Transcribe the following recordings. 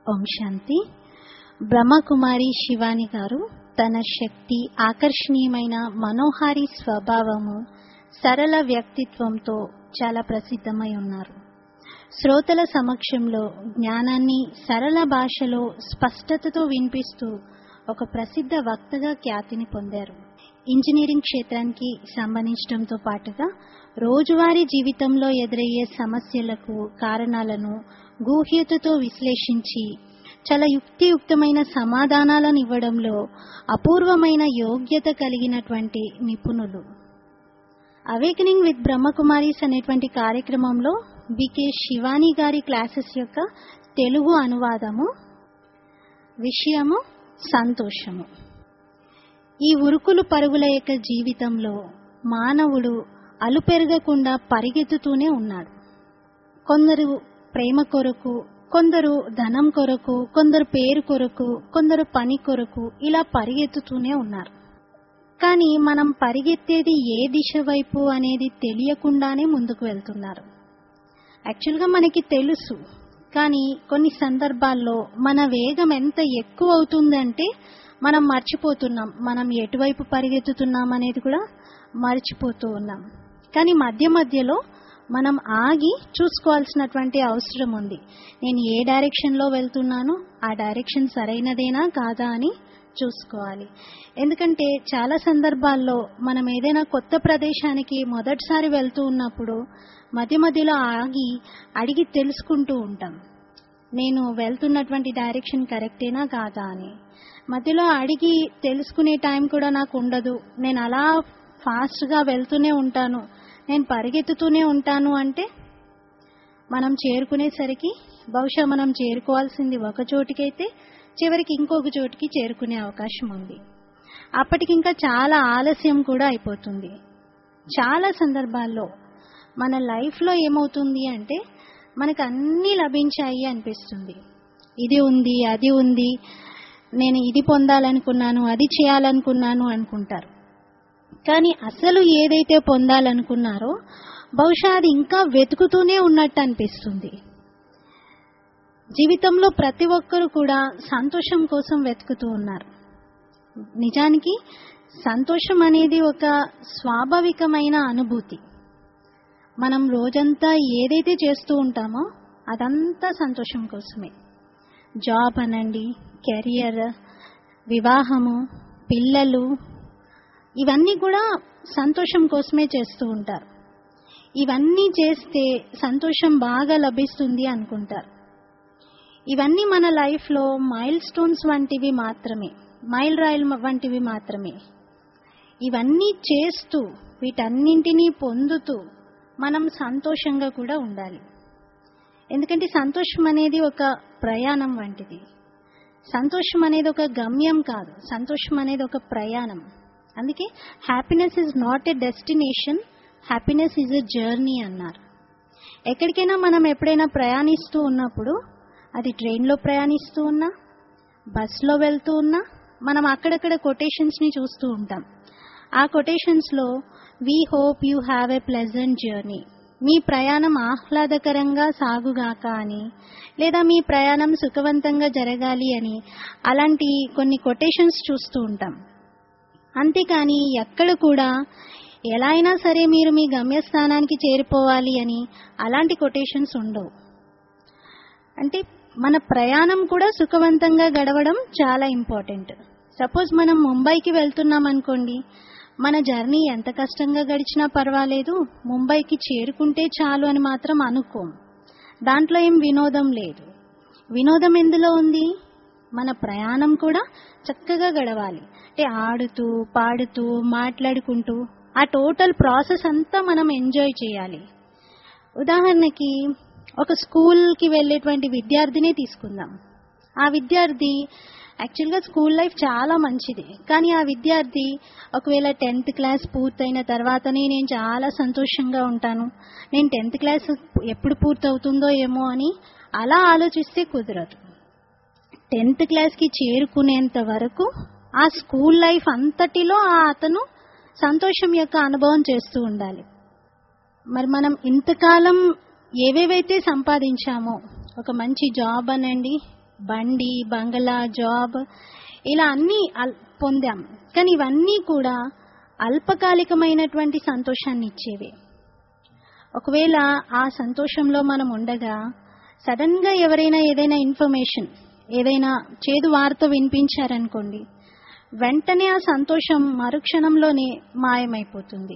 ఓం శాంతి. బ్రహ్మకుమారి శివాని గారు తన శక్తి, ఆకర్షణీయమైన మనోహారి స్వభావము, సరళ వ్యక్తిత్వంతో చాలా ప్రసిద్ధమై ఉన్నారు. శ్రోతల సమక్షంలో జ్ఞానాన్ని సరళ భాషలో స్పష్టతతో వినిపిస్తూ ఒక ప్రసిద్ధ వక్తగా ఖ్యాతిని పొందారు. ఇంజనీరింగ్ క్షేత్రానికి సంబంధించడంతో పాటుగా రోజువారీ జీవితంలో ఎదురయ్యే సమస్యలకు కారణాలను గూహ్యతతో విశ్లేషించి చాలా యుక్తియుక్తమైన సమాధానాలను ఇవ్వడంలో అపూర్వమైన యోగ్యత కలిగినటువంటి నిపుణులు. అవేకనింగ్ విత్ బ్రహ్మకుమారీస్ అనేటువంటి కార్యక్రమంలో బికే శివాని గారి క్లాసెస్ యొక్క తెలుగు అనువాదము. విషయము సంతోషము. ఈ ఉరుకులు పరుగుల యొక్క జీవితంలో మానవుడు అలుపెరగకుండా పరిగెత్తుతూనే ఉన్నాడు. కొందరు ప్రేమ కొరకు, కొందరు ధనం కొరకు, కొందరు పేరు కొరకు, కొందరు పని కొరకు ఇలా పరిగెత్తుతూనే ఉన్నారు. కానీ మనం పరిగెత్తేది ఏ దిశ వైపు అనేది తెలియకుండానే ముందుకు వెళ్తున్నారు. యాక్చువల్గా మనకి తెలుసు, కానీ కొన్ని సందర్భాల్లో మన వేగం ఎంత ఎక్కువ అవుతుందంటే మనం మర్చిపోతున్నాం, మనం ఎటువైపు పరిగెత్తుతున్నాం అనేది కూడా మర్చిపోతూ ఉన్నాం. కానీ మధ్య మధ్యలో మనం ఆగి చూసుకోవాల్సినటువంటి అవసరం ఉంది. నేను ఏ డైరెక్షన్లో వెళ్తున్నాను, ఆ డైరెక్షన్ సరైనదేనా కాదా అని చూసుకోవాలి. ఎందుకంటే చాలా సందర్భాల్లో మనం ఏదైనా కొత్త ప్రదేశానికి మొదటిసారి వెళ్తూ ఉన్నప్పుడు మధ్య మధ్యలో ఆగి అడిగి తెలుసుకుంటూ ఉంటాం, నేను వెళ్తున్నటువంటి డైరెక్షన్ కరెక్టేనా కాదా అని. మధ్యలో అడిగి తెలుసుకునే టైం కూడా నాకు ఉండదు, నేను అలా ఫాస్ట్గా వెళ్తూనే ఉంటాను, నేను పరిగెత్తుతూనే ఉంటాను అంటే మనం చేరుకునేసరికి బహుశా మనం చేరుకోవాల్సింది ఒక చోటికైతే చివరికి ఇంకొక చోటికి చేరుకునే అవకాశం ఉంది. అప్పటికి ఇంకా చాలా ఆలస్యం కూడా అయిపోతుంది. చాలా సందర్భాల్లో మన లైఫ్లో ఏమవుతుంది అంటే మనకు అన్నీ లభించాయి అనిపిస్తుంది. ఇది ఉంది, అది ఉంది, నేను ఇది పొందాలనుకున్నాను, అది చేయాలనుకున్నాను అనుకుంటారు. కానీ అసలు ఏదైతే పొందాలనుకున్నారో బహుశా అది ఇంకా వెతుకుతూనే ఉన్నట్టు అనిపిస్తుంది. జీవితంలో ప్రతి ఒక్కరు కూడా సంతోషం కోసం వెతుకుతూ ఉన్నారు. నిజానికి సంతోషం అనేది ఒక స్వాభావికమైన అనుభూతి. మనం రోజంతా ఏదైతే చేస్తూ ఉంటామో అదంతా సంతోషం కోసమే. జాబ్ అనండి, కెరియర్, వివాహము, పిల్లలు, ఇవన్నీ కూడా సంతోషం కోసమే చేస్తూ ఉంటారు. ఇవన్నీ చేస్తే సంతోషం బాగా లభిస్తుంది అనుకుంటారు. ఇవన్నీ మన లైఫ్లో మైల్ స్టోన్స్ వంటివి మాత్రమే, మైల్ రాయిల్ వంటివి మాత్రమే. ఇవన్నీ చేస్తూ వీటన్నింటినీ పొందుతూ మనం సంతోషంగా కూడా ఉండాలి. ఎందుకంటే సంతోషం అనేది ఒక ప్రయాణం వంటిది. సంతోషం అనేది ఒక గమ్యం కాదు, సంతోషం అనేది ఒక ప్రయాణం. అందుకే happiness is not a destination, happiness is a journey అన్నారు. ఎక్కడికైనా మనం ఎప్పుడైనా ప్రయాణిస్తూ ఉన్నప్పుడు, అది ట్రైన్లో ప్రయాణిస్తూ ఉన్నా, బస్లో వెళ్తూ ఉన్నా, మనం అక్కడక్కడ కొటేషన్స్ని చూస్తూ ఉంటాం. ఆ కొటేషన్స్లో we hope you have a pleasant journey, మీ ప్రయాణం ఆహ్లాదకరంగా సాగుగాక అని, లేదా మీ ప్రయాణం సుఖవంతంగా జరగాలి అని, అలాంటి కొన్ని కొటేషన్స్ చూస్తూ ఉంటాం. అంతేకాని ఎక్కడ కూడా ఎలా అయినా సరే మీరు మీ గమ్యస్థానానికి చేరిపోవాలి అని అలాంటి కొటేషన్స్ ఉండవు. అంటే మన ప్రయాణం కూడా సుఖవంతంగా గడవడం చాలా ఇంపార్టెంట్. సపోజ్ మనం ముంబైకి వెళ్తున్నాం అనుకోండి, మన జర్నీ ఎంత కష్టంగా గడిచినా పర్వాలేదు, ముంబైకి చేరుకుంటే చాలు అని మాత్రం అనుకోం. దాంట్లో ఏం వినోదం లేదు. వినోదం ఎందులో ఉంది? మన ప్రయాణం కూడా చక్కగా గడవాలి. అంటే ఆడుతూ, పాడుతూ, మాట్లాడుకుంటూ ఆ టోటల్ ప్రాసెస్ అంతా మనం ఎంజాయ్ చేయాలి. ఉదాహరణకి ఒక స్కూల్కి వెళ్ళేటువంటి విద్యార్థినే తీసుకుందాం. ఆ విద్యార్థి యాక్చువల్గా స్కూల్ లైఫ్ చాలా మంచిది, కానీ ఆ విద్యార్థి ఒకవేళ 10th క్లాస్ పూర్తయిన తర్వాతనే నేను చాలా సంతోషంగా ఉంటాను, నేను 10th క్లాస్ ఎప్పుడు పూర్తవుతుందో ఏమో అని అలా ఆలోచిస్తే కుదరదు. 10th క్లాస్కి చేరుకునేంత వరకు ఆ స్కూల్ లైఫ్ అంతటిలో అతను సంతోషం యొక్క అనుభవం చేస్తూ ఉండాలి. మరి మనం ఇంతకాలం ఏవేవైతే సంపాదించామో, ఒక మంచి జాబ్ అనండి, బండి, బంగళా, జాబ్ ఇలా అన్నీ పొందాం. కానీ ఇవన్నీ కూడా అల్పకాలికమైనటువంటి సంతోషాన్ని ఇచ్చేవే. ఒకవేళ ఆ సంతోషంలో మనం ఉండగా సడన్ గా ఎవరైనా ఏదైనా ఇన్ఫర్మేషన్, ఏదైనా చేదు వార్త వినిపించారనుకోండి, వెంటనే ఆ సంతోషం మరుక్షణంలోనే మాయమైపోతుంది.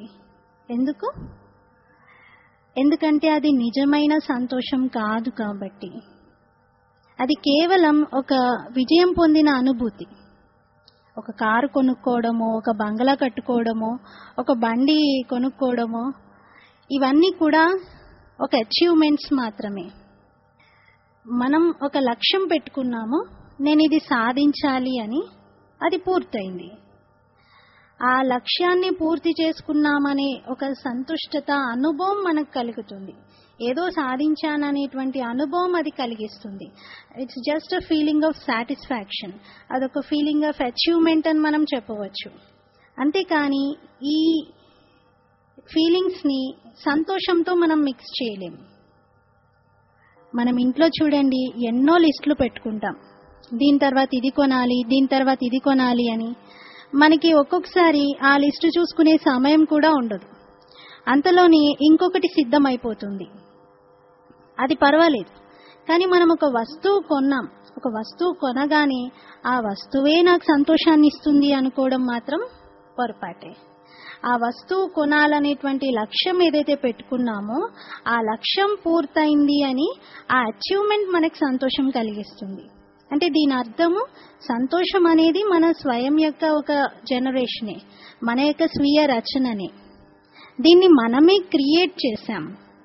ఎందుకంటే అది నిజమైన సంతోషం కాదు కాబట్టి. అది కేవలం ఒక విజయం పొందిన అనుభూతి. ఒక కారు కొనుక్కోవడమో, ఒక బంగళా కట్టుకోవడమో, ఒక బండి కొనుక్కోవడమో, ఇవన్నీ కూడా ఒక అచీవ్మెంట్స్ మాత్రమే. మనం ఒక లక్ష్యం పెట్టుకున్నాము, నేను ఇది సాధించాలి అని, అది పూర్తయింది. ఆ లక్ష్యాన్ని పూర్తి చేసుకున్నామనే ఒక సంతుష్టత అనుభవం మనకు కలుగుతుంది. ఏదో సాధించాననేటువంటి అనుభవం అది కలిగిస్తుంది. It's just a feeling of satisfaction. అదొక ఫీలింగ్ ఆఫ్ అచీవ్మెంట్ అని మనం చెప్పవచ్చు. అంతేకాని ఈ ఫీలింగ్స్ ని సంతోషంతో మనం మిక్స్ చేయలేం. మనం ఇంట్లో చూడండి, ఎన్నో లిస్టులు పెట్టుకుంటాం. దీని తర్వాత ఇది కొనాలి, దీని తర్వాత ఇది కొనాలి అని. మనకి ఒక్కొక్కసారి ఆ లిస్టు చూసుకునే సమయం కూడా ఉండదు. అంతలోనే ఇంకొకటి సిద్ధమైపోతుంది. అది పర్వాలేదు. కానీ మనం ఒక వస్తువు కొన్నాం, ఒక వస్తువు కొనగానే ఆ వస్తువే నాకు సంతోషాన్ని ఇస్తుంది అనుకోవడం మాత్రం పొరపాటే. ఆ వస్తువు కొనాలనేటువంటి లక్ష్యం ఏదైతే పెట్టుకున్నామో ఆ లక్ష్యం పూర్తయింది అని ఆ అచీవ్మెంట్ మనకు సంతోషం కలిగిస్తుంది. అంటే దీని అర్థము సంతోషం అనేది మన స్వయం యొక్క ఒక జనరేషనే, మన యొక్క స్వీయ రచననే. దీన్ని మనమే క్రియేట్ చేశాం.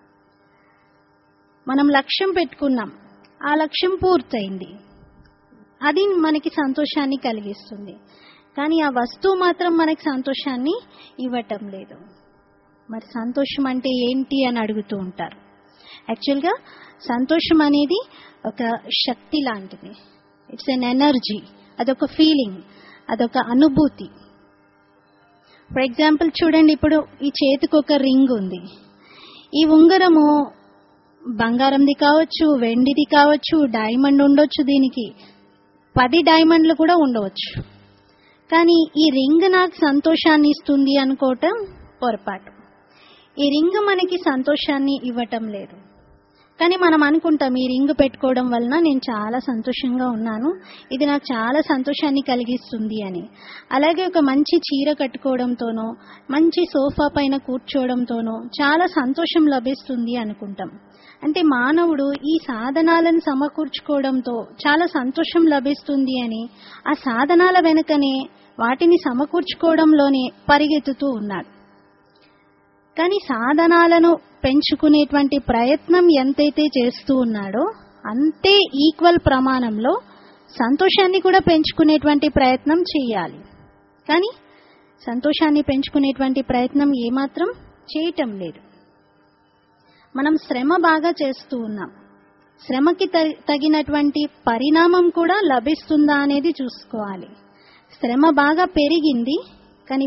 మనం లక్ష్యం పెట్టుకున్నాం, ఆ లక్ష్యం పూర్తయింది, అది మనకి సంతోషాన్ని కలిగిస్తుంది. కానీ ఆ వస్తువు మాత్రం మనకి సంతోషాన్ని ఇవ్వటం లేదు. మరి సంతోషం అంటే ఏంటి అని అడుగుతూ ఉంటారు. యాక్చువల్గా సంతోషం అనేది ఒక శక్తి లాంటిది. It's an energy. అదొక ఫీలింగ్, అదొక అనుభూతి. ఫర్ ఎగ్జాంపుల్ చూడండి, ఇప్పుడు ఈ చేతికి ఒక రింగ్ ఉంది. ఈ ఉంగరము బంగారంది కావచ్చు, వెండిది కావచ్చు, డైమండ్ ఉండొచ్చు, దీనికి 10 డైమండ్లు కూడా ఉండవచ్చు. కానీ ఈ రింగ్ నాకు సంతోషాన్ని ఇస్తుంది అనుకోవటం పొరపాటు. ఈ రింగ్ మనకి సంతోషాన్ని ఇవ్వటం లేదు. కానీ మనం అనుకుంటాం, ఈ రింగ్ పెట్టుకోవడం వలన నేను చాలా సంతోషంగా ఉన్నాను, ఇది నాకు చాలా సంతోషాన్ని కలిగిస్తుంది అని. అలాగే ఒక మంచి చీర కట్టుకోవడంతోనో, మంచి సోఫా పైన కూర్చోవడంతోనో చాలా సంతోషం లభిస్తుంది అనుకుంటాం. అంటే మానవుడు ఈ సాధనాలను సమకూర్చుకోవడంతో చాలా సంతోషం లభిస్తుంది అని ఆ సాధనాల వెనుకనే, వాటిని సమకూర్చుకోవడంలోనే పరిగెత్తుతూ ఉన్నాడు. కానీ సాధనాలను పెంచుకునేటువంటి ప్రయత్నం ఎంతైతే చేస్తూ ఉన్నాడో అంతే ఈక్వల్ ప్రమాణంలో సంతోషాన్ని కూడా పెంచుకునేటువంటి ప్రయత్నం చేయాలి. కానీ సంతోషాన్ని పెంచుకునేటువంటి ప్రయత్నం ఏమాత్రం చేయటం లేదు. మనం శ్రమ బాగా చేస్తూ ఉన్నాం. శ్రమకి తగినటువంటి పరిణామం కూడా లభిస్తుందా అనేది చూసుకోవాలి. శ్రమ బాగా పెరిగింది, కానీ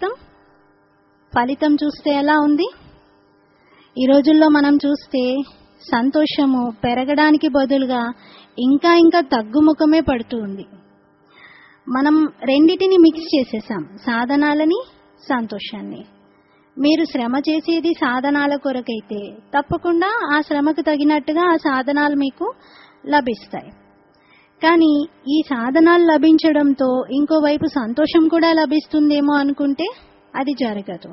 ఫలితం చూస్తే ఎలా ఉంది? ఈ రోజుల్లో మనం చూస్తే సంతోషము పెరగడానికి బదులుగా ఇంకా ఇంకా తగ్గుముఖమే పడుతూ ఉంది. మనం రెండిటిని మిక్స్ చేసేసాం, సాధనాలని, సంతోషాన్ని. మీరు శ్రమ చేసేది సాధనాల కొరకైతే తప్పకుండా ఆ శ్రమకు తగినట్టుగా ఆ సాధనాలు మీకు లభిస్తాయి. కానీ ఈ సాధనాలు లభించడంతో ఇంకోవైపు సంతోషం కూడా లభిస్తుందేమో అనుకుంటే అది జరగదు.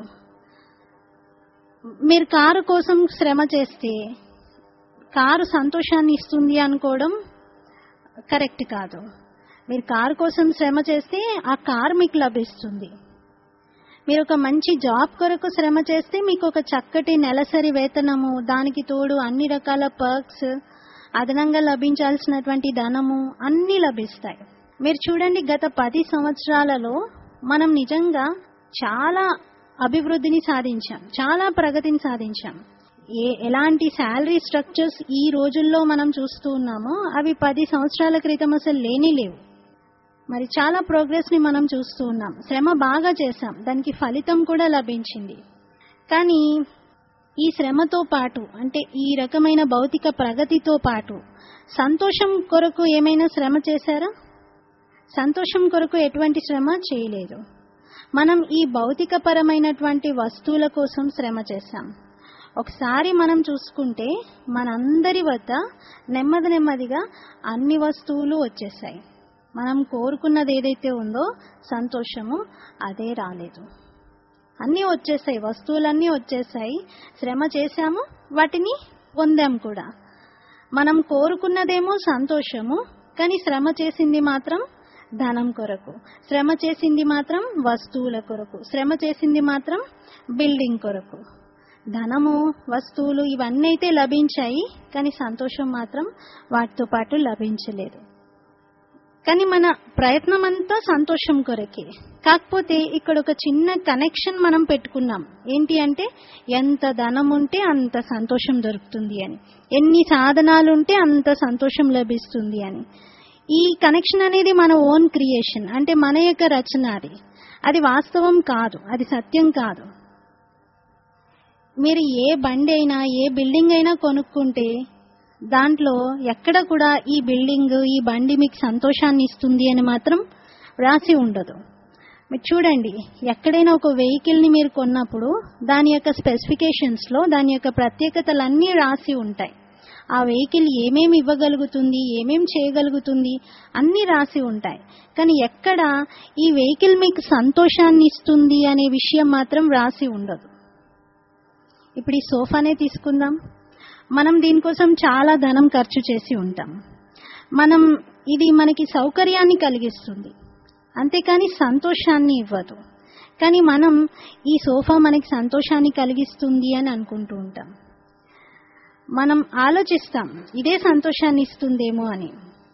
మీరు కారు కోసం శ్రమ చేస్తే కారు సంతోషాన్ని ఇస్తుంది అనుకోవడం కరెక్ట్ కాదు. మీరు కారు కోసం శ్రమ చేస్తే ఆ కారు మీకు లభిస్తుంది. మీరు ఒక మంచి జాబ్ కొరకు శ్రమ చేస్తే మీకు ఒక చక్కటి నెలసరి వేతనము, దానికి తోడు అన్ని రకాల పర్క్స్, అదనంగా లభించాల్సినటువంటి ధనము అన్నీ లభిస్తాయి. మీరు చూడండి, గత 10 సంవత్సరాలలో మనం నిజంగా చాలా అభివృద్ధిని సాధించాం, చాలా ప్రగతిని సాధించాం. ఎలాంటి శాలరీ స్ట్రక్చర్స్ ఈ రోజుల్లో మనం చూస్తూ ఉన్నామో అవి 10 సంవత్సరాల క్రితం అసలు లేవు. మరి చాలా ప్రోగ్రెస్ ని మనం చూస్తూ ఉన్నాం. శ్రమ బాగా చేశాం, దానికి ఫలితం కూడా లభించింది. కానీ ఈ శ్రమతో పాటు అంటే ఈ రకమైన భౌతిక ప్రగతితో పాటు సంతోషం కొరకు ఏమైనా శ్రమ చేశారా? సంతోషం కొరకు ఎటువంటి శ్రమ చేయలేదు. మనం ఈ భౌతిక పరమైనటువంటి వస్తువుల కోసం శ్రమ చేశాం. ఒకసారి మనం చూసుకుంటే మనందరి వద్ద నెమ్మదిగా అన్ని వస్తువులు వచ్చేసాయి. మనం కోరుకున్నది ఏదైతే ఉందో సంతోషము, అదే రాలేదు. అన్నీ వచ్చేసాయి, వస్తువులన్నీ వచ్చేసాయి. శ్రమ చేశాము, వాటిని పొందాం కూడా. మనం కోరుకున్నదేమో సంతోషము, కానీ శ్రమ చేసింది మాత్రం ధనం కొరకు, శ్రమ చేసింది మాత్రం వస్తువుల కొరకు, శ్రమ చేసింది మాత్రం బిల్డింగ్ కొరకు. ధనము, వస్తువులు ఇవన్నీ అయితే లభించాయి, కానీ సంతోషం మాత్రం వాటితో పాటు లభించలేదు. కానీ మన ప్రయత్నం అంతా సంతోషం కొరకే. కాకపోతే ఇక్కడ ఒక చిన్న కనెక్షన్ మనం పెట్టుకున్నాం. ఏంటి అంటే, ఎంత ధనం ఉంటే అంత సంతోషం దొరుకుతుంది అని, ఎన్ని సాధనాలు ఉంటే అంత సంతోషం లభిస్తుంది అని. ఈ కనెక్షన్ అనేది మన ఓన్ క్రియేషన్, అంటే మన యొక్క రచన. అది వాస్తవం కాదు, అది సత్యం కాదు. మీరు ఏ బండి అయినా ఏ బిల్డింగ్ అయినా కొనుక్కుంటే దాంట్లో ఎక్కడ కూడా ఈ బిల్డింగ్, ఈ బండి మీకు సంతోషాన్ని ఇస్తుంది అని మాత్రం రాసి ఉండదు. మీరు చూడండి, ఎక్కడైనా ఒక వెహికల్ని మీరు కొన్నప్పుడు దాని యొక్క స్పెసిఫికేషన్స్లో దాని యొక్క ప్రత్యేకతలన్నీ రాసి ఉంటాయి. ఆ వెహికల్ ఏమేమి ఇవ్వగలుగుతుంది, ఏమేమి చేయగలుగుతుంది అన్నీ రాసి ఉంటాయి. కానీ ఎక్కడ ఈ వెహికల్ మీకు సంతోషాన్ని ఇస్తుంది అనే విషయం మాత్రం రాసి ఉండదు. ఇప్పుడు ఈ సోఫానే తీసుకుందాం. మనం దీనికోసం చాలా ధనం ఖర్చు చేసి ఉంటాం. ఇది మనకి సౌకర్యాన్ని కలిగిస్తుంది, అంతేకాని సంతోషాన్ని ఇవ్వదు. కానీ మనం ఈ సోఫా మనకి సంతోషాన్ని కలిగిస్తుంది అని అనుకుంటూ ఉంటాం. మనం ఆలోచిస్తాం ఇదే సంతోషాన్ని ఇస్తుందేమో అని.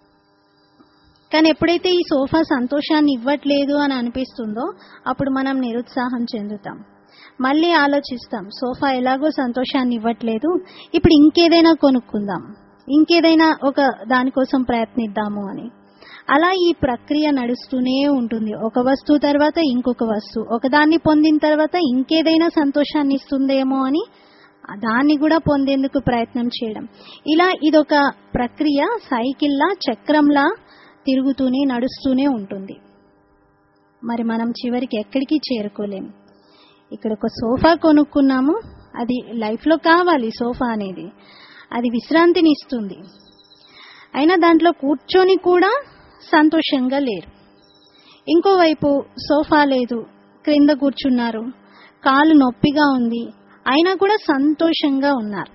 కానీ ఎప్పుడైతే ఈ సోఫా సంతోషాన్ని ఇవ్వట్లేదు అని అనిపిస్తుందో అప్పుడు మనం నిరుత్సాహం చెందుతాం. మళ్ళీ ఆలోచిస్తాం, సోఫా ఎలాగో సంతోషాన్ని ఇవ్వట్లేదు, ఇప్పుడు ఇంకేదైనా కొనుక్కుందాం, ఇంకేదైనా ఒక దానికోసం ప్రయత్నిద్దాము అని. అలా ఈ ప్రక్రియ నడుస్తూనే ఉంటుంది. ఒక వస్తువు తర్వాత ఇంకొక వస్తువు, ఒకదాన్ని పొందిన తర్వాత ఇంకేదైనా సంతోషాన్ని ఇస్తుందేమో అని దాన్ని కూడా పొందేందుకు ప్రయత్నం చేయడం. ఇలా ఇదొక ప్రక్రియ, సైకిల్లా, చక్రంలా తిరుగుతూనే నడుస్తూనే ఉంటుంది. మరి మనం చివరికి ఎక్కడికి చేరుకోలేము. ఇక్కడ ఒక సోఫా కొనుక్కున్నాము, అది లైఫ్లో కావాలి. సోఫా అనేది అది విశ్రాంతిని ఇస్తుంది, అయినా దాంట్లో కూర్చొని కూడా సంతోషంగా లేరు. ఇంకోవైపు సోఫా లేదు, క్రింద కూర్చున్నారు, కాలు నొప్పిగా ఉంది, అయినా కూడా సంతోషంగా ఉన్నారు.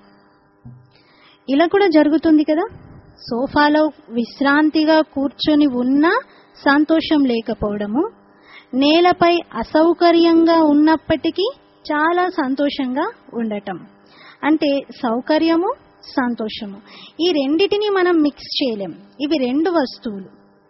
ఇలా కూడా జరుగుతుంది కదా. సోఫాలో విశ్రాంతిగా కూర్చొని ఉన్నా సంతోషం లేకపోవడము, నేలపై అసౌకర్యంగా ఉన్నప్పటికీ చాలా సంతోషంగా ఉండటం. అంటే సౌకర్యము, సంతోషము, ఈ రెండిటిని మనం మిక్స్ చేయలేం. ఇవి రెండు వస్తువులు.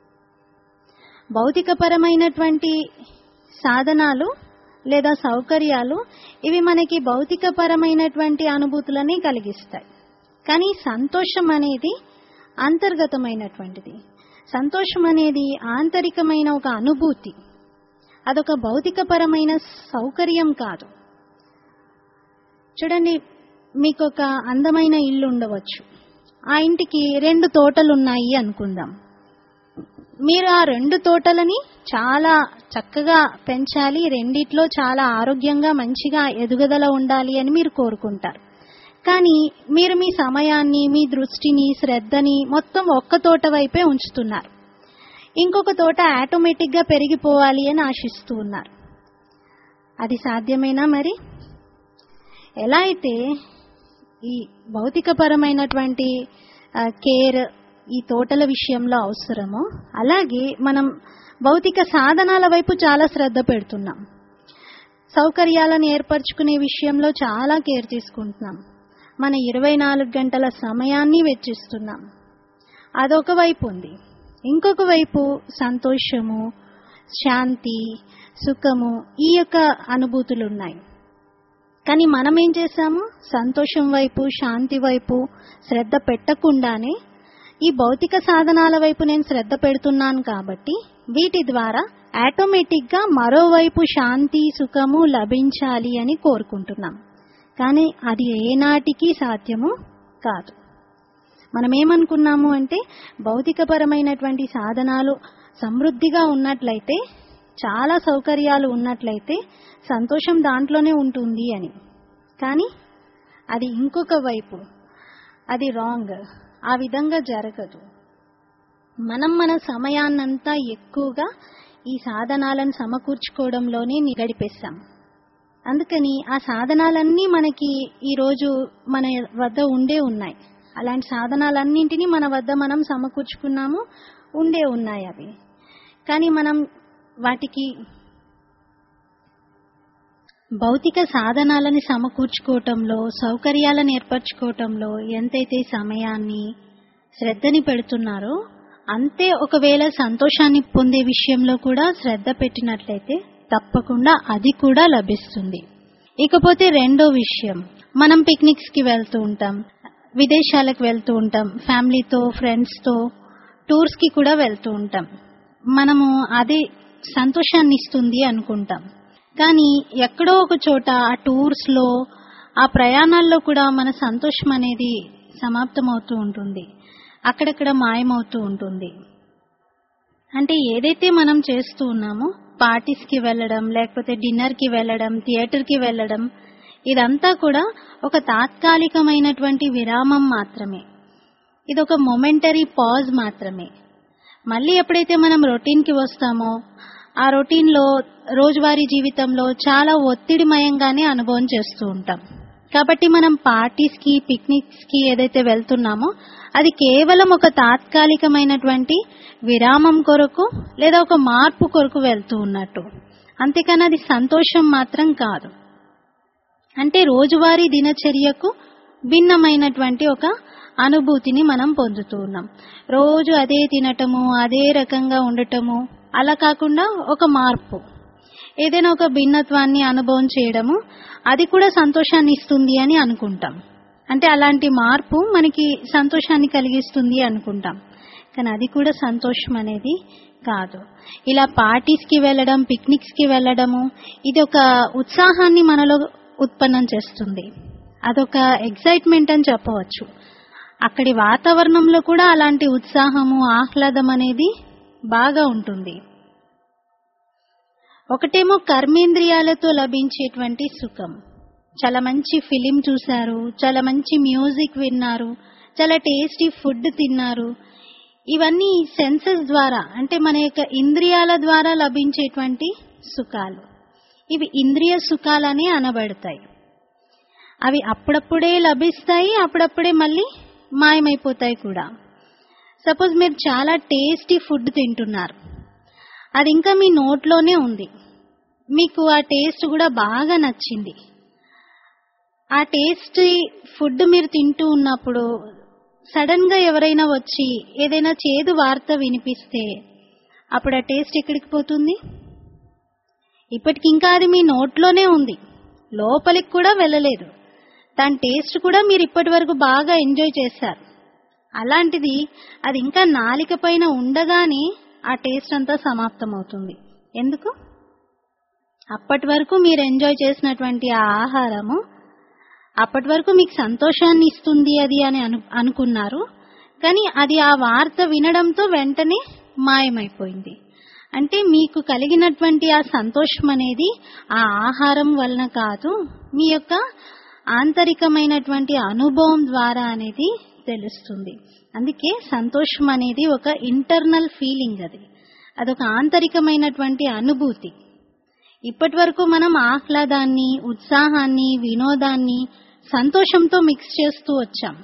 భౌతికపరమైనటువంటి సాధనాలు లేదా సౌకర్యాలు ఇవి మనకి భౌతికపరమైనటువంటి అనుభూతులని కలిగిస్తాయి. కానీ సంతోషం అనేది అంతర్గతమైనటువంటిది. సంతోషం అనేది ఆంతరికమైన ఒక అనుభూతి, అదొక భౌతికపరమైన సౌకర్యం కాదు. చూడండి, మీకు ఒక అందమైన ఇల్లు ఉండవచ్చు. ఆ ఇంటికి 2 తోటలు ఉన్నాయి అనుకుందాం. మీరు ఆ 2 తోటలని చాలా చక్కగా పెంచాలి, రెండిట్లో చాలా ఆరోగ్యంగా మంచిగా ఎదుగుదల ఉండాలి అని మీరు కోరుకుంటారు. కానీ మీరు మీ సమయాన్ని, మీ దృష్టిని, శ్రద్ధని మొత్తం ఒక్క తోట వైపే ఉంచుతున్నారు. ఇంకొక తోట ఆటోమేటిక్గా పెరిగిపోవాలి అని ఆశిస్తూ ఉన్నారు. అది సాధ్యమేనా? మరి ఎలా అయితే ఈ భౌతికపరమైనటువంటి కేర్ ఈ తోటల విషయంలో అవసరమో, అలాగే మనం భౌతిక సాధనాల వైపు చాలా శ్రద్ధ పెడుతున్నాం. సౌకర్యాలను ఏర్పరచుకునే విషయంలో చాలా కేర్ తీసుకుంటున్నాం. మన 24 గంటల సమయాన్ని వెచ్చిస్తున్నాం. అదొక వైపు ఉంది. ఇంకొక వైపు సంతోషము, శాంతి, సుఖము, ఈ యొక్క అనుభూతులు ఉన్నాయి. కానీ మనం ఏం చేశాము? సంతోషం వైపు, శాంతి వైపు శ్రద్ధ పెట్టకుండానే ఈ భౌతిక సాధనాల వైపు నేను శ్రద్ధ పెడుతున్నాను కాబట్టి వీటి ద్వారా ఆటోమేటిక్గా మరోవైపు శాంతి, సుఖము లభించాలి అని కోరుకుంటున్నాం. కానీ అది ఏనాటికి సాధ్యము కాదు. మనం ఏమనుకున్నాము అంటే భౌతికపరమైనటువంటి సాధనాలు సమృద్ధిగా ఉన్నట్లయితే, చాలా సౌకర్యాలు ఉన్నట్లయితే సంతోషం దాంట్లోనే ఉంటుంది అని. కానీ అది ఇంకొక వైపు, అది రాంగ్. ఆ విధంగా జరగదు. మనం మన సమయాన్నంతా ఎక్కువగా ఈ సాధనాలను సమకూర్చుకోవడంలోనే గడిపేస్తాం. అందుకని ఆ సాధనాలన్నీ మనకి ఈరోజు మన వద్ద ఉండే ఉన్నాయి. అలాంటి సాధనాలన్నింటినీ మన వద్ద మనం సమకూర్చుకున్నాము, ఉండే ఉన్నాయి అవి. కానీ మనం వాటికి భౌతిక సాధనాలని సమకూర్చుకోవటంలో, సౌకర్యాలను ఏర్పరచుకోవటంలో ఎంతైతే సమయాన్ని, శ్రద్ధని పెడుతున్నారో, అంతే ఒకవేళ సంతోషాన్ని పొందే విషయంలో కూడా శ్రద్ధ పెట్టినట్లయితే తప్పకుండా అది కూడా లభిస్తుంది. ఇకపోతే రెండో విషయం, మనం పిక్నిక్స్ కి వెళ్తూ ఉంటాం, విదేశాలకు వెళ్తూ ఉంటాం, ఫ్యామిలీతో, ఫ్రెండ్స్తో టూర్స్ కి కూడా వెళ్తూ ఉంటాం. మనము అది సంతోషాన్ని ఇస్తుంది అనుకుంటాం. కానీ ఎక్కడో ఒక చోట ఆ టూర్స్ లో, ఆ ప్రయాణాల్లో కూడా మన సంతోషం అనేది సమాప్తమవుతూ ఉంటుంది, అక్కడక్కడ మాయమవుతూ ఉంటుంది. అంటే ఏదైతే మనం చేస్తూ ఉన్నామో, పార్టీస్ కి వెళ్ళడం, లేకపోతే డిన్నర్ కి వెళ్ళడం, థియేటర్ కి వెళ్ళడం, ఇదంతా కూడా ఒక తాత్కాలికమైనటువంటి విరామం మాత్రమే. ఇది ఒక మొమెంటరీ పాజ్ మాత్రమే. మళ్ళీ ఎప్పుడైతే మనం రొటీన్ కి వస్తామో, ఆ రొటీన్ లో రోజువారీ జీవితంలో చాలా ఒత్తిడిమయంగానే అనుభవం చేస్తూ ఉంటాం. కాబట్టి మనం పార్టీస్ కి, పిక్నిక్స్ కి ఏదైతే వెళ్తున్నామో అది కేవలం ఒక తాత్కాలికమైనటువంటి విరామం కొరకు లేదా ఒక మార్పు కొరకు వెళ్తూ ఉన్నట్టు. అంతేకాని అది సంతోషం మాత్రం కాదు. అంటే రోజువారీ దినచర్యకు భిన్నమైనటువంటి ఒక అనుభూతిని మనం పొందుతూ ఉన్నాం. రోజు అదే తినటము, అదే రకంగా ఉండటము, అలా కాకుండా ఒక మార్పు, ఏదైనా ఒక భిన్నత్వాన్ని అనుభవం చేయడము, అది కూడా సంతోషాన్ని ఇస్తుంది అని అనుకుంటాం. అంటే అలాంటి మార్పు మనకి సంతోషాన్ని కలిగిస్తుంది అనుకుంటాం. కానీ అది కూడా సంతోషం అనేది కాదు. ఇలా పార్టీస్ కి వెళ్ళడం, పిక్నిక్స్ కి వెళ్ళడము, ఇది ఒక ఉత్సాహాన్ని మనలో ఉత్పన్నం చేస్తుంది. అదొక ఎక్సైట్మెంట్ అని చెప్పవచ్చు. అక్కడి వాతావరణంలో కూడా అలాంటి ఉత్సాహము, ఆహ్లాదం అనేది బాగా ఉంటుంది. ఒకటేమో కర్మేంద్రియాలతో లభించేటువంటి సుఖం. చాలా మంచి ఫిలిం చూశారు, చాలా మంచి మ్యూజిక్ విన్నారు, చాలా టేస్టీ ఫుడ్ తిన్నారు. ఇవన్నీ సెన్సెస్ ద్వారా, అంటే మన యొక్క ఇంద్రియాల ద్వారా లభించేటువంటి సుఖాలు. ఇవి ఇంద్రియ సుఖాలనే అనబడతాయి. అవి అప్పుడప్పుడే లభిస్తాయి, అప్పుడప్పుడే మళ్ళీ మాయమైపోతాయి కూడా. సపోజ్ మీరు చాలా టేస్టీ ఫుడ్ తింటున్నారు, అది ఇంకా మీ నోట్లోనే ఉంది, మీకు ఆ టేస్ట్ కూడా బాగా నచ్చింది. ఆ టేస్టీ ఫుడ్ మీరు తింటూ ఉన్నప్పుడు సడన్ గా ఎవరైనా వచ్చి ఏదైనా చేదు వార్త వినిపిస్తే అప్పుడు ఆ టేస్ట్ ఎక్కడికి పోతుంది? ఇప్పటికి ఇంకా అది మీ నోట్లోనే ఉంది, లోపలికి కూడా వెళ్ళలేదు. దాని టేస్ట్ కూడా మీరు ఇప్పటి వరకు బాగా ఎంజాయ్ చేశారు. అలాంటిది అది ఇంకా నాలిక పైన ఉండగానే ఆ టేస్ట్ అంతా సమాప్తమవుతుంది. ఎందుకు? అప్పటి వరకు మీరు ఎంజాయ్ చేసినటువంటి ఆ ఆహారము అప్పటి వరకు మీకు సంతోషాన్ని ఇస్తుంది అది అని అనుకున్నారు. కానీ అది ఆ వార్త వినడంతో వెంటనే మాయమైపోయింది. అంటే మీకు కలిగినటువంటి ఆ సంతోషం అనేది ఆ ఆహారం వలన కాదు, మీ యొక్క ఆంతరికమైనటువంటి అనుభవం ద్వారా అనేది తెలుస్తుంది. అందుకే సంతోషం అనేది ఒక ఇంటర్నల్ ఫీలింగ్, అదొక ఆంతరికమైనటువంటి అనుభూతి. ఇప్పటి వరకు మనం ఆహ్లాదాన్ని, ఉత్సాహాన్ని, వినోదాన్ని సంతోషంతో మిక్స్ చేస్తూ వచ్చాం.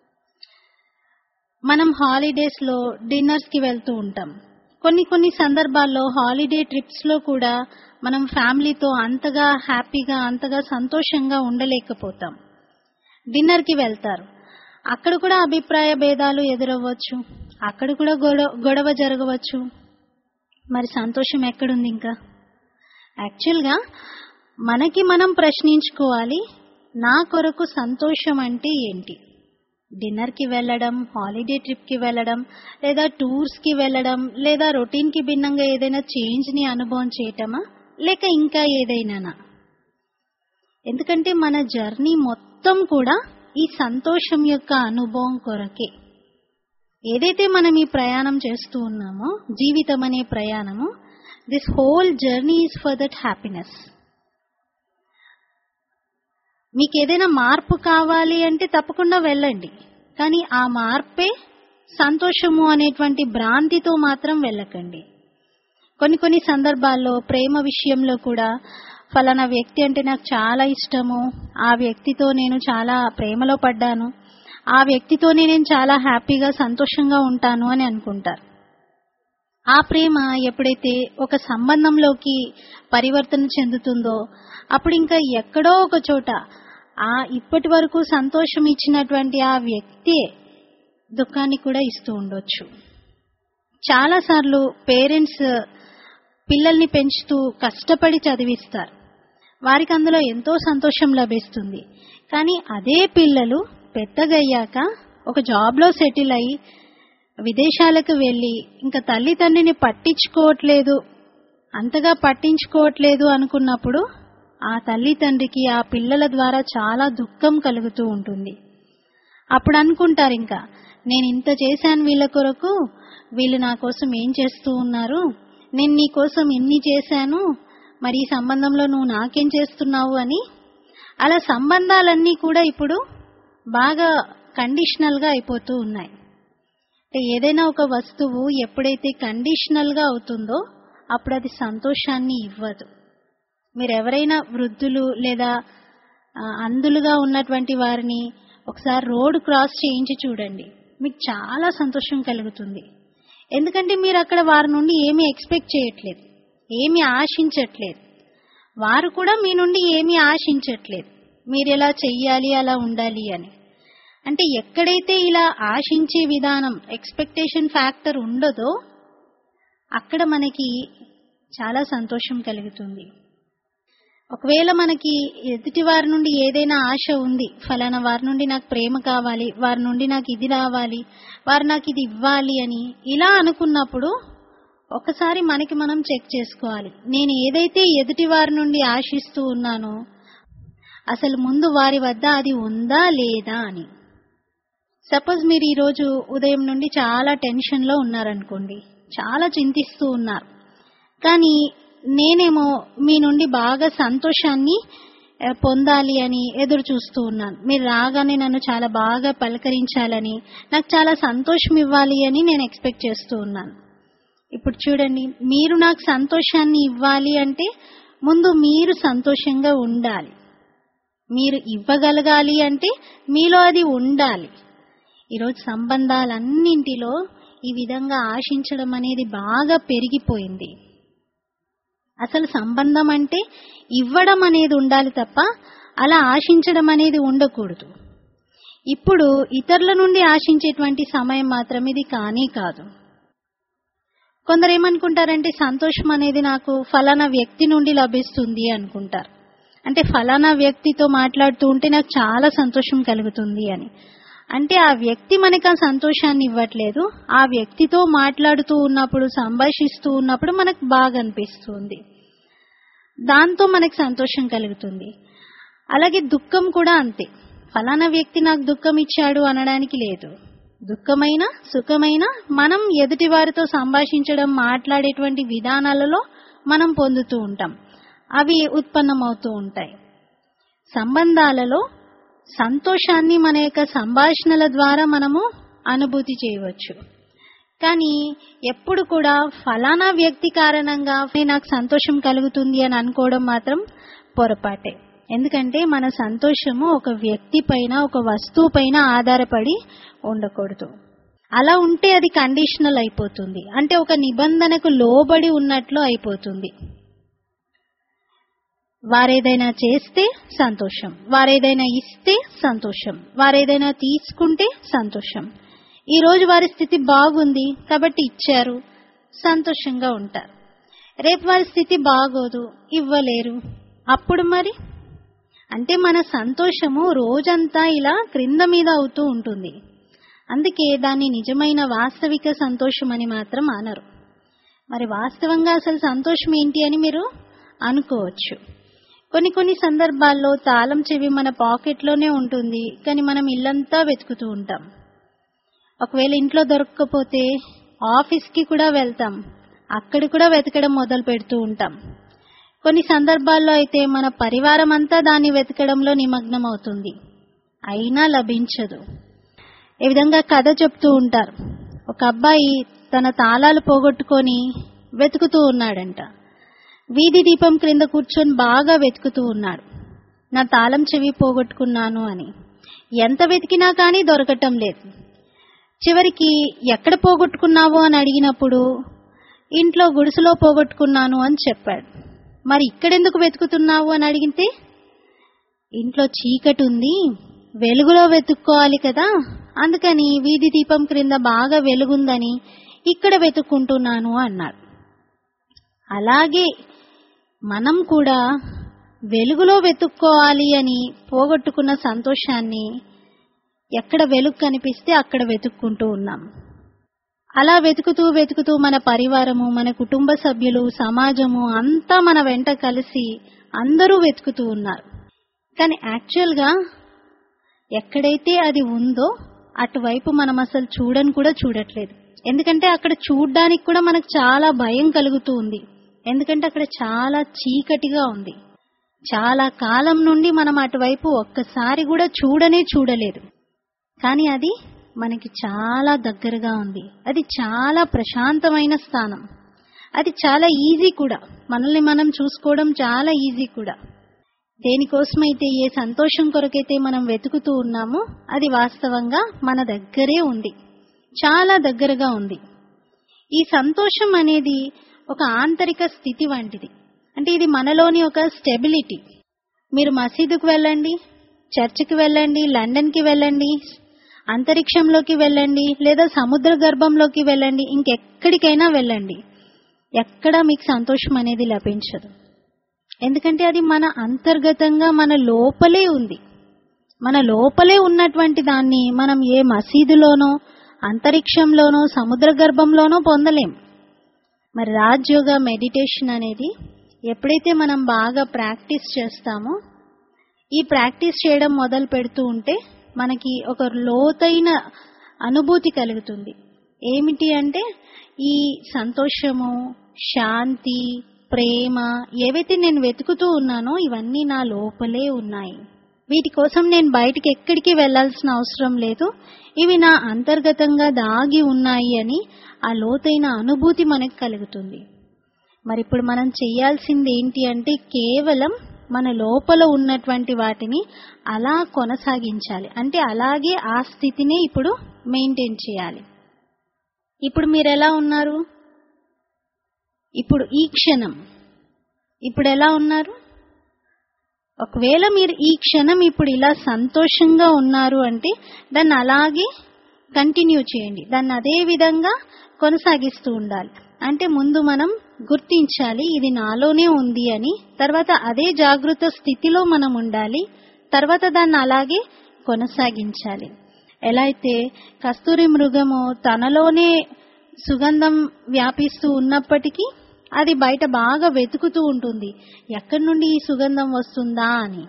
మనం హాలిడేస్ లో డిన్నర్స్ కి వెళ్తూ ఉంటాం. కొన్ని సందర్భాల్లో హాలిడే ట్రిప్స్ లో కూడా మనం ఫ్యామిలీతో అంతగా హ్యాపీగా, అంతగా సంతోషంగా ఉండలేకపోతాం. డిన్నర్ కి వెళ్తారు, అక్కడ కూడా అభిప్రాయ భేదాలు ఎదురవ్వచ్చు, అక్కడ కూడా గొడవ జరగవచ్చు. మరి సంతోషం ఎక్కడుంది ఇంకా? యాక్చువల్గా మనకి మనం ప్రశ్నించుకోవాలి, నా కొరకు సంతోషం అంటే ఏంటి? డిన్నర్ కి వెళ్ళడం, హాలిడే ట్రిప్ కి వెళ్ళడం, లేదా టూర్స్ కి వెళ్ళడం, లేదా రొటీన్ కి భిన్నంగా ఏదైనా చేంజ్ ని అనుభవం చేయటమా, లేక ఇంకా ఏదైనా? ఎందుకంటే మన జర్నీ మొత్తం కూడా ఈ సంతోషం యొక్క అనుభవం కొరకే. ఏదైతే మనం ఈ ప్రయాణం చేస్తూ ఉన్నామో, జీవితం అనే ప్రయాణము, this whole journey is for that happiness. మీకు ఏదైనా మార్పు కావాలి అంటే తప్పకుండా వెళ్ళండి, కానీ ఆ మార్పే సంతోషము అనేటువంటి భ్రాంతితో మాత్రం వెళ్ళకండి. కొన్ని సందర్భాల్లో ప్రేమ విషయంలో కూడా ఫలానా వ్యక్తి అంటే నాకు చాలా ఇష్టము, ఆ వ్యక్తితో నేను చాలా ప్రేమలో పడ్డాను, ఆ వ్యక్తితోనే నేను చాలా హ్యాపీగా సంతోషంగా ఉంటాను అని అనుకుంటారు. ఆ ప్రేమ ఎప్పుడైతే ఒక సంబంధంలోకి పరివర్తన చెందుతుందో అప్పుడు ఇంకా ఎక్కడో ఒక చోట ఆ ఇప్పటి వరకు సంతోషం ఇచ్చినటువంటి ఆ వ్యక్తి దుఃఖాన్ని కూడా ఇస్తూ ఉండొచ్చు. చాలాసార్లు పేరెంట్స్ పిల్లల్ని పెంచుతూ కష్టపడి చదివిస్తారు, వారికి అందులో ఎంతో సంతోషం లభిస్తుంది. కానీ అదే పిల్లలు పెద్దగయ్యాక ఒక జాబ్లో సెటిల్ అయి విదేశాలకు వెళ్ళి ఇంకా తల్లిదండ్రిని అంతగా పట్టించుకోవట్లేదు అనుకున్నప్పుడు ఆ తల్లిదండ్రికి ఆ పిల్లల ద్వారా చాలా దుఃఖం కలుగుతూ ఉంటుంది. అప్పుడు అనుకుంటారు, ఇంకా నేను ఇంత చేశాను వీళ్ళ కొరకు, వీళ్ళు నా కోసం ఏం చేస్తూ ఉన్నారు, నేను నీ కోసం ఇన్ని చేశాను, మరి ఈ సంబంధంలో నువ్వు నాకేం చేస్తున్నావు అని. అలా సంబంధాలన్నీ కూడా ఇప్పుడు బాగా కండిషనల్ గా అయిపోతూ ఉన్నాయి. అంటే ఏదైనా ఒక వస్తువు ఎప్పుడైతే కండిషనల్ గా అవుతుందో అప్పుడు అది సంతోషాన్ని ఇవ్వదు. మీరు ఎవరైనా వృద్ధులు లేదా అంధులుగా ఉన్నటువంటి వారిని ఒకసారి రోడ్ క్రాస్ చేయించి చూడండి, మీకు చాలా సంతోషం కలుగుతుంది. ఎందుకంటే మీరు అక్కడ వారి నుండి ఏమీ ఎక్స్పెక్ట్ చేయట్లేదు, ఏమీ ఆశించట్లేదు, వారు కూడా మీ నుండి ఏమీ ఆశించట్లేదు మీరు ఎలా చెయ్యాలి అలా ఉండాలి అని. అంటే ఎక్కడైతే ఇలా ఆశించే విధానం, ఎక్స్పెక్టేషన్ ఫ్యాక్టర్ ఉండదో అక్కడ మనకి చాలా సంతోషం కలుగుతుంది. ఒకవేళ మనకి ఎదుటి వారి నుండి ఏదైనా ఆశ ఉంది, ఫలానా వారి నుండి నాకు ప్రేమ కావాలి, వారి నుండి నాకు ఇది రావాలి, వారు నాకు ఇది ఇవ్వాలి అని ఇలా అనుకున్నప్పుడు ఒకసారి మనకి మనం చెక్ చేసుకోవాలి, నేను ఏదైతే ఎదుటి వారి నుండి ఆశిస్తూ ఉన్నానో అసలు ముందు వారి వద్ద అది ఉందా లేదా అని. సపోజ్ మీరు ఈరోజు ఉదయం నుండి చాలా టెన్షన్లో ఉన్నారనుకోండి, చాలా చింతిస్తూ ఉన్నారు, కానీ నేనేమో మీ నుండి బాగా సంతోషాన్ని పొందాలి అని ఎదురు చూస్తూ ఉన్నాను. మీరు రాగానే నన్ను చాలా బాగా పలకరించాలని, నాకు చాలా సంతోషం ఇవ్వాలి అని నేను ఎక్స్పెక్ట్ చేస్తూ ఉన్నాను. ఇప్పుడు చూడండి, మీరు నాకు సంతోషాన్ని ఇవ్వాలి అంటే ముందు మీరు సంతోషంగా ఉండాలి, మీరు ఇవ్వగలగాలి అంటే మీలో అది ఉండాలి. ఈరోజు సంబంధాలన్నింటిలో ఈ విధంగా ఆశించడం అనేది బాగా పెరిగిపోయింది. అసలు సంబంధం అంటే ఇవ్వడం అనేది ఉండాలి తప్ప అలా ఆశించడం అనేది ఉండకూడదు. ఇప్పుడు ఇతరుల నుండి ఆశించేటువంటి సమయం మాత్రం ఇది కానీ కాదు. కొందరు ఏమనుకుంటారంటే సంతోషం అనేది నాకు ఫలానా వ్యక్తి నుండి లభిస్తుంది అనుకుంటారు. అంటే ఫలానా వ్యక్తితో మాట్లాడుతూ ఉంటే నాకు చాలా సంతోషం కలుగుతుంది అని. అంటే ఆ వ్యక్తి మనకు ఆ సంతోషాన్ని ఇవ్వట్లేదు, ఆ వ్యక్తితో మాట్లాడుతూ ఉన్నప్పుడు, సంభాషిస్తూ ఉన్నప్పుడు మనకు బాగా అనిపిస్తుంది, దాంతో మనకు సంతోషం కలుగుతుంది. అలాగే దుఃఖం కూడా అంతే, ఫలానా వ్యక్తి నాకు దుఃఖం ఇచ్చాడు అనడానికి లేదు. దుఃఖమైన సుఖమైన మనం ఎదుటి వారితో సంభాషించడం, మాట్లాడేటువంటి విధానాలలో మనం పొందుతూ ఉంటాం, అవి ఉత్పన్నమవుతూ ఉంటాయి. సంబంధాలలో సంతోషాన్ని మన యొక్క సంభాషణల ద్వారా మనము అనుభూతి చేయవచ్చు. కానీ ఎప్పుడు కూడా ఫలానా వ్యక్తి కారణంగా నాకు సంతోషం కలుగుతుంది అని అనుకోవడం మాత్రం పొరపాటే. ఎందుకంటే మన సంతోషము ఒక వ్యక్తి పైన, ఒక వస్తువు పైన ఆధారపడి ఉండకూడదు. అలా ఉంటే అది కండిషనల్ అయిపోతుంది, అంటే ఒక నిబంధనకు లోబడి ఉన్నట్లు అయిపోతుంది. వారేదైనా చేస్తే సంతోషం, వారేదైనా ఇస్తే సంతోషం, వారేదైనా తీసుకుంటే సంతోషం. ఈ రోజు వారి స్థితి బాగుంది కాబట్టి ఇచ్చారు, సంతోషంగా ఉంటారు. రేపు వారి స్థితి బాగోదు, ఇవ్వలేరు, అప్పుడు మరి అంటే మన సంతోషము రోజంతా ఇలా క్రింద మీద అవుతూ ఉంటుంది. అందుకే దాన్ని నిజమైన వాస్తవిక సంతోషం అని మాత్రం అనరు. మరి వాస్తవంగా అసలు సంతోషం ఏంటి అని మీరు అనుకోవచ్చు. కొన్ని సందర్భాల్లో తాళం చెవి మన పాకెట్లోనే ఉంటుంది, కానీ మనం ఇల్లంతా వెతుకుతూ ఉంటాం. ఒకవేళ ఇంట్లో దొరకకపోతే ఆఫీస్కి కూడా వెళ్తాం, అక్కడ కూడా వెతకడం మొదలు పెడుతూ ఉంటాం. కొన్ని సందర్భాల్లో అయితే మన పరివారం అంతా దాన్ని వెతకడంలో నిమగ్నం అవుతుంది, అయినా లభించదు. ఈ విధంగా కథ చెప్తూ ఉంటారు. ఒక అబ్బాయి తన తాళాలు పోగొట్టుకొని వెతుకుతూ ఉన్నాడంట. వీధి దీపం క్రింద కూర్చొని బాగా వెతుకుతూ ఉన్నాడు, నా తాళం చెవి పోగొట్టుకున్నాను అని. ఎంత వెతికినా కానీ దొరకటం లేదు. చివరికి ఎక్కడ పోగొట్టుకున్నావు అని అడిగినప్పుడు ఇంట్లో గుడిసెలో పోగొట్టుకున్నాను అని చెప్పాడు. మరి ఇక్కడెందుకు వెతుకుతున్నావు అని అడిగితే, ఇంట్లో చీకటి ఉంది, వెలుగులో వెతుక్కోవాలి కదా, అందుకని వీధి దీపం క్రింద బాగా వెలుగుందని ఇక్కడ వెతుక్కుంటున్నాను అన్నాడు. అలాగే మనం కూడా వెలుగులో వెతుక్కోవాలి అని పోగొట్టుకున్న సంతోషాన్ని ఎక్కడ వెలుగు కనిపిస్తే అక్కడ వెతుక్కుంటూ ఉన్నాం. అలా వెతుకుతూ వెతుకుతూ మన పరివారము, మన కుటుంబ సభ్యులు, సమాజము అంతా మన వెంట కలిసి అందరూ వెతుకుతూ ఉన్నారు. కానీ యాక్చువల్గా ఎక్కడైతే అది ఉందో అటువైపు మనం అసలు చూడని కూడా చూడట్లేదు. ఎందుకంటే అక్కడ చూడ్డానికి కూడా మనకు చాలా భయం కలుగుతూ ఉంది. ఎందుకంటే అక్కడ చాలా చీకటిగా ఉంది. చాలా కాలం నుండి మనం అటువైపు ఒక్కసారి కూడా చూడలేదు. కానీ అది మనకి చాలా దగ్గరగా ఉంది. అది చాలా ప్రశాంతమైన స్థానం. అది చాలా ఈజీ కూడా. మనల్ని మనం చూసుకోవడం చాలా ఈజీ కూడా. దేనికోసమైతే, ఏ సంతోషం కొరకైతే మనం వెతుకుతూ ఉన్నామో అది వాస్తవంగా మన దగ్గరే ఉంది, చాలా దగ్గరగా ఉంది. ఈ సంతోషం అనేది ఒక ఆంతరిక స్థితి వంటిది. అంటే ఇది మనలోని ఒక స్టెబిలిటీ. మీరు మసీదుకు వెళ్ళండి, చర్చికి వెళ్ళండి, లండన్కి వెళ్ళండి, అంతరిక్షంలోకి వెళ్ళండి, లేదా సముద్ర గర్భంలోకి వెళ్ళండి, ఇంకెక్కడికైనా వెళ్ళండి, ఎక్కడా మీకు సంతోషం అనేది లభించదు. ఎందుకంటే అది మన అంతర్గతంగా మన లోపలే ఉంది. మన లోపలే ఉన్నటువంటి దాన్ని మనం ఏ మసీదులోనో, అంతరిక్షంలోనో, సముద్ర గర్భంలోనో పొందలేం. మరి రాజయోగ మెడిటేషన్ అనేది ఎప్పుడైతే మనం బాగా ప్రాక్టీస్ చేస్తామో, ఈ ప్రాక్టీస్ చేయడం మొదలు పెడుతూ ఉంటే మనకి ఒక లోతైన అనుభూతి కలుగుతుంది. ఏమిటి అంటే, ఈ సంతోషము, శాంతి, ప్రేమ ఏవైతే నేను వెతుకుతూ ఉన్నానో ఇవన్నీ నా లోపలే ఉన్నాయి. వీటి కోసం నేను బయటికి ఎక్కడికి వెళ్లాల్సిన అవసరం లేదు, ఇవి నా అంతర్గతంగా దాగి ఉన్నాయి అని ఆ లోతైన అనుభూతి మనకు కలుగుతుంది. మరి ఇప్పుడు మనం చేయాల్సింది ఏంటి అంటే, కేవలం మన లోపల ఉన్నటువంటి వాటిని అలా కొనసాగించాలి. అంటే అలాగే ఆ స్థితిని ఇప్పుడు మెయింటైన్ చేయాలి. ఇప్పుడు మీరు ఎలా ఉన్నారు? ఇప్పుడు ఈ క్షణం ఇప్పుడు ఎలా ఉన్నారు? ఒకవేళ మీరు ఈ క్షణం ఇప్పుడు ఇలా సంతోషంగా ఉన్నారు అంటే దాన్ని అలాగే కంటిన్యూ చేయండి, దాన్ని అదే విధంగా కొనసాగిస్తూ ఉండాలి. అంటే ముందు మనం గుర్తించాలి ఇది నాలోనే ఉంది అని, తర్వాత అదే జాగృత స్థితిలో మనం ఉండాలి, తర్వాత దాన్ని అలాగే కొనసాగించాలి. ఎలా అయితే కస్తూరి మృగము తనలోనే సుగంధం వ్యాపిస్తూ ఉన్నప్పటికీ అది బయట బాగా వెతుకుతూ ఉంటుంది, ఎక్కడి నుండి ఈ సుగంధం వస్తుందా అని.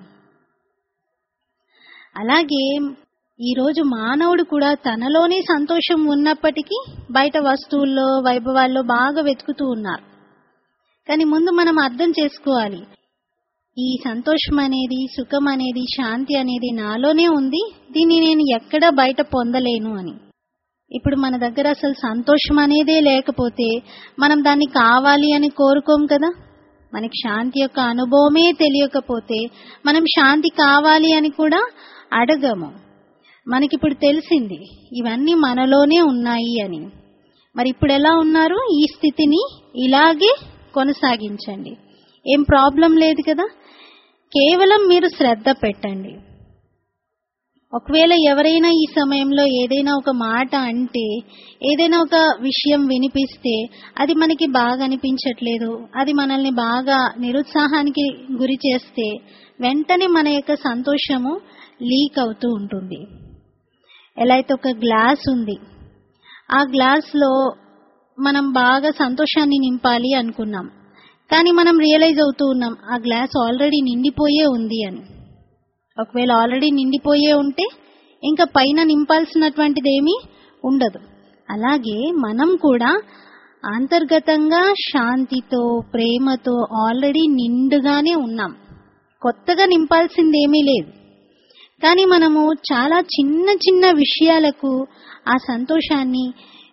అలాగే ఈరోజు మానవుడు కూడా తనలోనే సంతోషం ఉన్నప్పటికీ బయట వస్తువుల్లో, వైభవాల్లో బాగా వెతుకుతూ ఉన్నారు. కానీ ముందు మనం అర్థం చేసుకోవాలి, ఈ సంతోషం అనేది, సుఖం అనేది, శాంతి అనేది నాలోనే ఉంది, దీన్ని నేను ఎక్కడా బయట పొందలేను అని. ఇప్పుడు మన దగ్గర అసలు సంతోషం అనేదే లేకపోతే మనం దాన్ని కావాలి అని కోరుకోం కదా. మనకి శాంతి యొక్క అనుభవమే తెలియకపోతే మనం శాంతి కావాలి అని కూడా అడగము. మనకిప్పుడు తెలిసింది ఇవన్నీ మనలోనే ఉన్నాయి అని. మరి ఇప్పుడు ఎలా ఉన్నారు? ఈ స్థితిని ఇలాగే కొనసాగించండి, ఏం ప్రాబ్లం లేదు కదా. కేవలం మీరు శ్రద్ధ పెట్టండి. ఒకవేళ ఎవరైనా ఈ సమయంలో ఏదైనా ఒక మాట అంటే, ఏదైనా ఒక విషయం వినిపిస్తే అది మనకి బాగా అనిపించట్లేదు, అది మనల్ని బాగా నిరుత్సాహానికి గురి చేస్తే వెంటనే మన యొక్క సంతోషము లీక్ అవుతూ ఉంటుంది. ఎలా అయితే ఒక గ్లాస్ ఉంది, ఆ గ్లాస్లో మనం బాగా సంతోషాన్ని నింపాలి అనుకున్నాం, కానీ మనం రియలైజ్ అవుతూ ఉన్నాం ఆ గ్లాస్ ఆల్రెడీ నిండిపోయే ఉంది అని. ఒకవేళ ఆల్రెడీ నిండిపోయే ఉంటే ఇంకా పైన నింపాల్సినటువంటిది ఏమీ ఉండదు. అలాగే మనం కూడా అంతర్గతంగా శాంతితో, ప్రేమతో ఆల్రెడీ నిండుగానే ఉన్నాం. కొత్తగా నింపాల్సింది ఏమీ లేదు. కానీ మనము చాలా చిన్న చిన్న విషయాలకు ఆ సంతోషాన్ని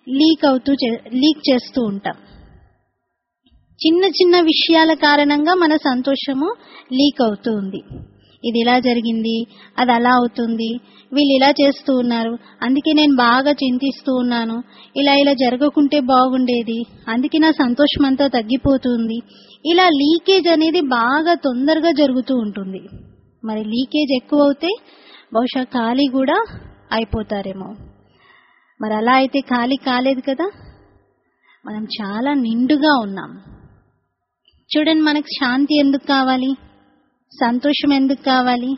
లీక్ చేస్తూ ఉంటాం. చిన్న చిన్న విషయాల కారణంగా మన సంతోషము లీక్ అవుతూ ఉంది. ఇది ఇలా జరిగింది, అది అలా అవుతుంది, వీళ్ళు ఇలా చేస్తూ ఉన్నారు, అందుకే నేను బాగా చింతిస్తూ ఉన్నాను, ఇలా ఇలా జరగకుంటే బాగుండేది, అందుకే నా సంతోషం అంతా తగ్గిపోతుంది. ఇలా లీకేజ్ అనేది బాగా తొందరగా జరుగుతూ ఉంటుంది. మరి లీకేజ్ ఎక్కువ అవుతే బహుశా ఖాళీ కూడా అయిపోతారేమో. మరి అలా అయితే ఖాళీ కాలేదు కదా, మనం చాలా నిండుగా ఉన్నాం. చూడండి, మనకు శాంతి ఎందుకు కావాలి, సంతోషం ఎందుకు కావాలి?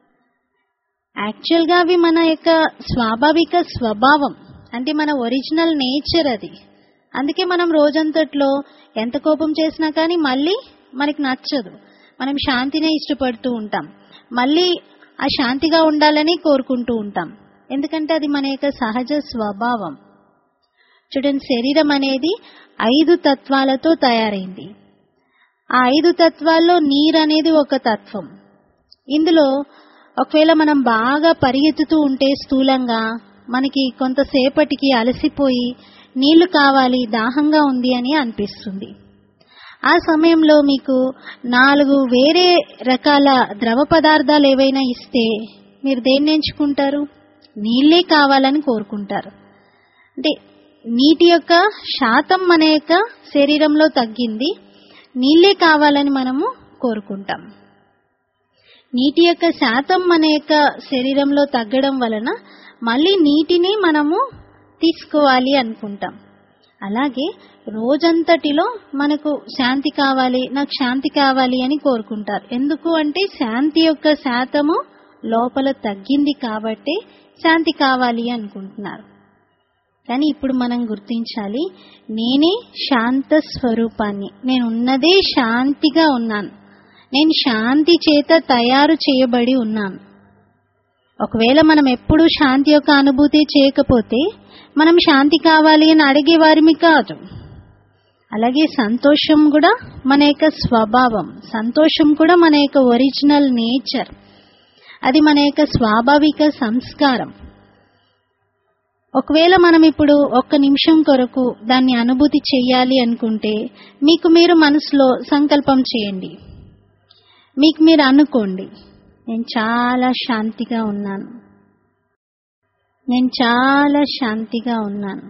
యాక్చువల్గా అవి మన యొక్క స్వాభావిక స్వభావం, అంటే మన ఒరిజినల్ నేచర్ అది. అందుకే మనం రోజంతట్లో ఎంత కోపం చేసినా కానీ మళ్ళీ మనకి నచ్చదు, మనం శాంతినే ఇష్టపడుతూ ఉంటాం, మళ్ళీ ఆ శాంతిగా ఉండాలని కోరుకుంటూ ఉంటాం. ఎందుకంటే అది మన యొక్క సహజ స్వభావం. చూడండి, శరీరం అనేది 5 తత్వాలతో తయారైంది. ఆ 5 తత్వాల్లో నీరు అనేది ఒక తత్వం. ఇందులో ఒకవేళ మనం బాగా పరిగెత్తుతూ ఉంటే స్థూలంగా మనకి కొంతసేపటికి అలసిపోయి నీళ్లు కావాలి, దాహంగా ఉంది అని అనిపిస్తుంది. ఆ సమయంలో మీకు 4 వేరే రకాల ద్రవ పదార్థాలు ఏవైనా ఇస్తే మీరు దేన్ని ఎంచుకుంటారు? నీళ్లే కావాలని కోరుకుంటారు. అంటే నీటి యొక్క శాతం మన యొక్క శరీరంలో తగ్గింది, నీళ్లే కావాలని మనము కోరుకుంటాం. నీటి యొక్క శాతం మన యొక్క శరీరంలో తగ్గడం వలన మళ్ళీ నీటిని మనము తీసుకోవాలి అనుకుంటాం. అలాగే రోజంతటిలో మనకు శాంతి కావాలి, నాకు శాంతి కావాలి అని కోరుకుంటారు. ఎందుకు అంటే శాంతి యొక్క శాతము లోపల తగ్గింది కాబట్టి శాంతి కావాలి అనుకుంటున్నారు. కానీ ఇప్పుడు మనం గుర్తించాలి, నేనే శాంత స్వరూపాన్ని, నేను ఉన్నదే శాంతిగా ఉన్నాను, నేను శాంతి చేత తయారు చేయబడి ఉన్నాను. ఒకవేళ మనం ఎప్పుడూ శాంతి యొక్క అనుభూతి చేయకపోతే మనం శాంతి కావాలి అని అడిగేవారిమి కాదు. అలాగే సంతోషం కూడా మన యొక్క స్వభావం, సంతోషం కూడా మన యొక్క ఒరిజినల్ నేచర్, అది మన యొక్క స్వాభావిక సంస్కారం. ఒకవేళ మనం ఇప్పుడు 1 నిమిషం కొరకు దాన్ని అనుభూతి చెయ్యాలి అనుకుంటే మీకు మీరు మనసులో సంకల్పం చేయండి, మీకు మీరు అనుకోండి, నేను చాలా శాంతిగా ఉన్నాను, నేను చాలా శాంతిగా ఉన్నాను.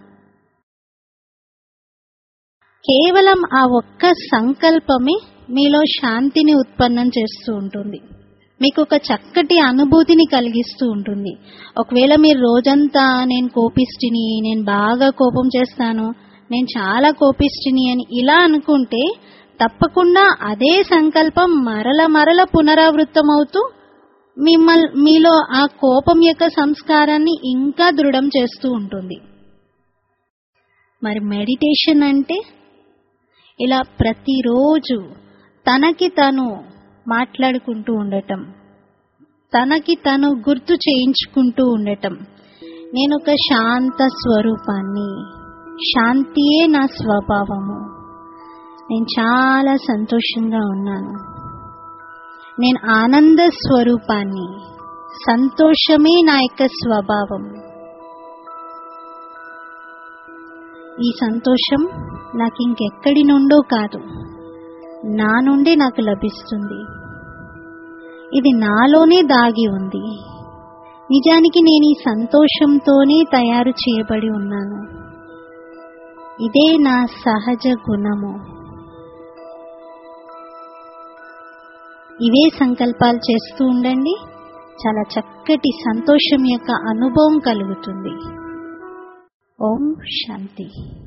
కేవలం ఆ ఒక్క సంకల్పమే మీలో శాంతిని ఉత్పన్నం చేస్తూ ఉంటుంది, మీకు ఒక చక్కటి అనుభూతిని కలిగిస్తూ ఉంటుంది. ఒకవేళ మీరు రోజంతా నేను కోపిష్టిని, నేను బాగా కోపం చేస్తాను, నేను చాలా కోపిష్టిని అని ఇలా అనుకుంటే తప్పకుండా అదే సంకల్పం మరల పునరావృతం అవుతూ మీలో ఆ కోపం యొక్క సంస్కారాన్ని ఇంకా దృఢం చేస్తూ ఉంటుంది. మరి మెడిటేషన్ అంటే ఇలా ప్రతిరోజు తనకి తను మాట్లాడుకుంటూ ఉండటం, తనకి తను గుర్తు చేయించుకుంటూ ఉండటం, నేను ఒక శాంత స్వరూపాన్ని, శాంతియే నా స్వభావము, నేను చాలా సంతోషంగా ఉన్నాను, నేను ఆనంద స్వరూపాన్ని, సంతోషమే నా యొక్క స్వభావం, ఈ సంతోషం నాకు ఇంకెక్కడి నుండో కాదు, నా నుండి నాకు లభిస్తుంది, ఇది నాలోనే దాగి ఉంది, నిజానికి నేను ఈ సంతోషంతోనే తయారు చేయబడి ఉన్నాను, ఇదే నా సహజ గుణము. ఇవే సంకల్పాలు చేస్తూ ఉండండి, చాలా చక్కటి సంతోషం యొక్క అనుభవం కలుగుతుంది. ఓం శాంతి.